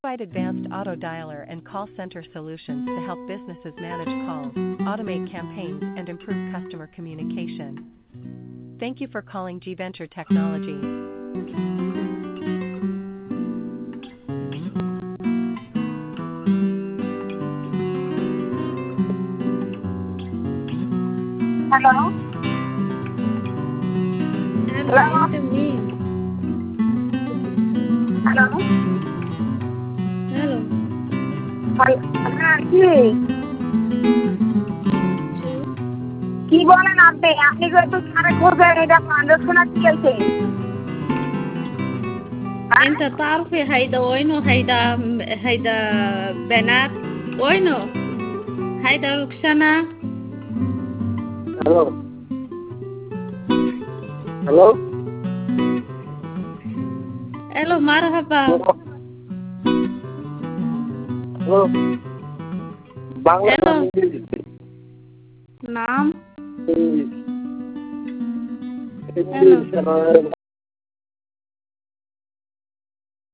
Provide advanced auto dialer and call center solutions to help businesses manage calls, automate campaigns, and improve customer communication. Thank you for calling G Venture Technologies. Hello? Hello, Hello? it's me. Hello? Hello. হ্যাঁ কি কি বলেন আপনি আপনি যে একটু কানে খোঁজেন এটা কানে শোনা কি গেছে أنت تعرفي هيدا وينه هيدا بنات وينه هيدا روكسانا. Hello hello ألو مرحبا. হ্যালো বাংলা ألو না ইংরেজি نعم. English ألو English